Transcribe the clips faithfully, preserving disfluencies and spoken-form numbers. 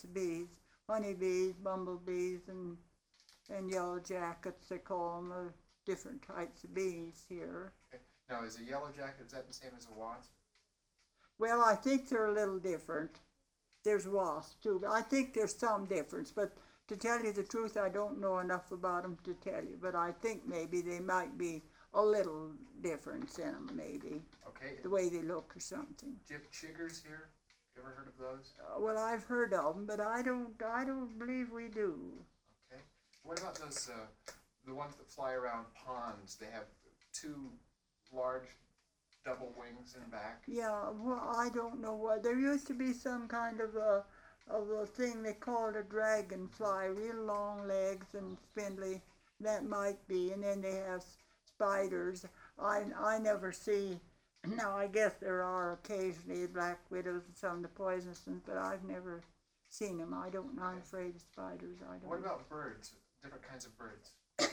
types of bees. Honeybees, bumblebees, and, and yellow jackets, they call them, uh, different types of bees here. Okay. Now, is a yellow jacket, is that the same as a wasp? Well, I think they're a little different. There's wasps too. I think there's some difference, but to tell you the truth, I don't know enough about them to tell you. But I think maybe they might be a little difference in them, maybe. Okay. The way they look or something. Do you have chiggers here? You ever heard of those? Uh, well, I've heard of them, but I don't. I don't believe we do. Okay. What about those? Uh, the ones that fly around ponds. They have two large double wings in back. Yeah. Well, I don't know what. There used to be some kind of a of a thing they called a dragonfly, real long legs and spindly. That might be, and then they have spiders. I I never see. Now I guess there are occasionally black widows and some of the poisonous ones, but I've never seen them. I don't. I'm afraid of spiders. I don't. What about birds? Different kinds of birds.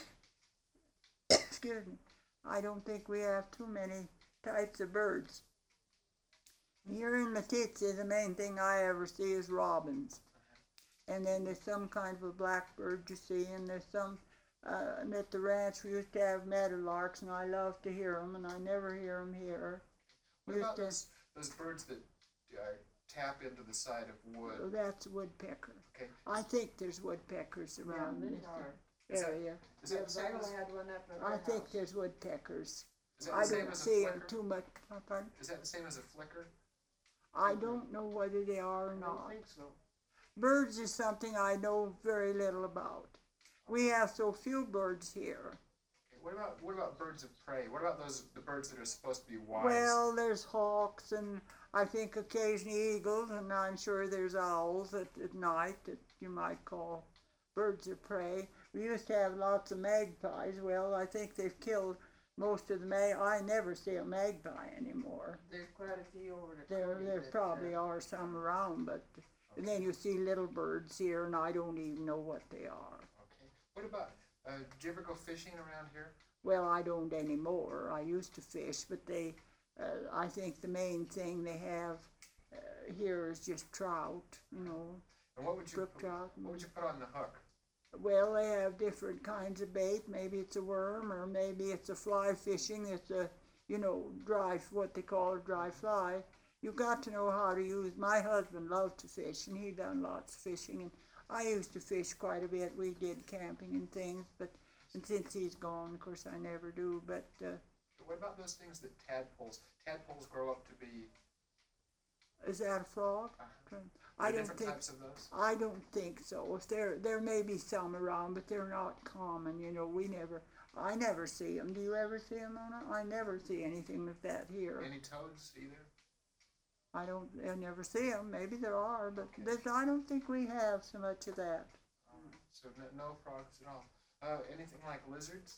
Excuse me. I don't think we have too many types of birds. Here in Matitsi, the main thing I ever see is robins. And then there's some kind of a blackbird you see, and there's some, uh, and at the ranch we used to have meadowlarks, and I love to hear them, and I never hear them here. What Used about to- those, those birds that uh, tap into the side of Oh, wood? that's woodpecker. Okay. I think there's woodpeckers around Yeah, this there are. Is that- area. Is that the same Beryl as, had one up at I her think house. there's woodpeckers. is that I the same don't as a see them flicker? too much. uh, pardon? Is that the same as a flicker? I don't know whether they are or I don't not. think so. Birds is something I know very little about. We have so few birds here. Okay. What about what about birds of prey? What about those the birds that are supposed to be wise? Well, there's hawks and I think occasionally eagles, and I'm sure there's owls at, at night that you might call birds of prey. We used to have lots of magpies. Well, I think they've killed most of the mag. I never see a magpie anymore. There's quite a few over the There, Cody there that, probably uh, are some around, but and then you see little birds here, and I don't even know what they are. Okay. What about? Uh, do you ever go fishing around here? Well, I don't anymore. I used to fish, but they, uh, I think the main thing they have uh, here is just trout, you know, And what would you brook put, trout. what would you put on the hook? Well, they have different kinds of bait. Maybe it's a worm, or maybe it's a fly fishing. It's a, you know, dry, what they call a dry fly. You've got to know how to use. My husband loved to fish, and he done lots of fishing, and I used to fish quite a bit. We did camping and things, but and since he's gone, of course, I never do. But uh, What about those things that tadpoles? Tadpoles grow up to be. is that a frog? Uh, I are there don't different think. types of those. I don't think so. If there, there may be some around, but they're not common. You know, we never. I never see them. Do you ever see them, Mona? I never see anything like that here. Any toads either? I don't. I never see them. Maybe there are, but Okay. there's, I don't think we have so much of that. Um, so no, no frogs at all. Uh, anything like lizards?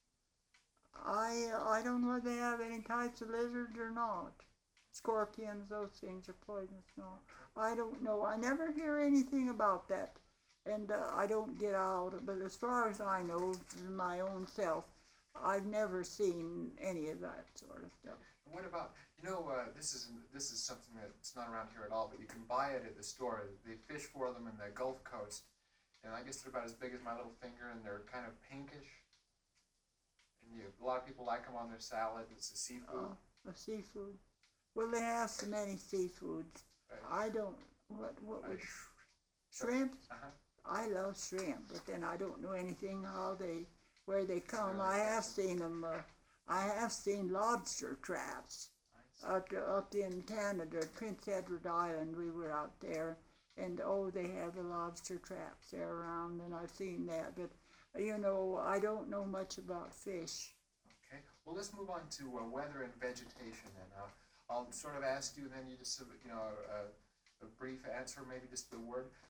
I I don't know whether they have any types of lizards or not. Scorpions, those things are poisonous. No, I don't know. I never hear anything about that, and uh, I don't get out. But as far as I know, my own self, I've never seen any of that sort of stuff. And what about you know uh, this is this is something that's not around here at all, but you can buy it at the store. They fish for them in the Gulf Coast, and I guess they're about as big as my little finger, and they're kind of pinkish. And you, a lot of people like them on their salad. It's a seafood. Uh, of seafood. Well, they have so many seafoods. Right. I don't. What what Uh, would sh- shrimp? Uh-huh. I love shrimp, but then I don't know anything how they, where they come. really I have seen them. Uh, I have seen lobster traps Nice. up up in Canada, Prince Edward Island. We were out there, and oh, they have the lobster traps there around, and I've seen that. But you know, I don't know much about fish. Okay. Well, let's move on to uh, weather and vegetation then. Uh, I'll sort of ask you, and then you just, uh, you know, uh, a brief answer, maybe just the word.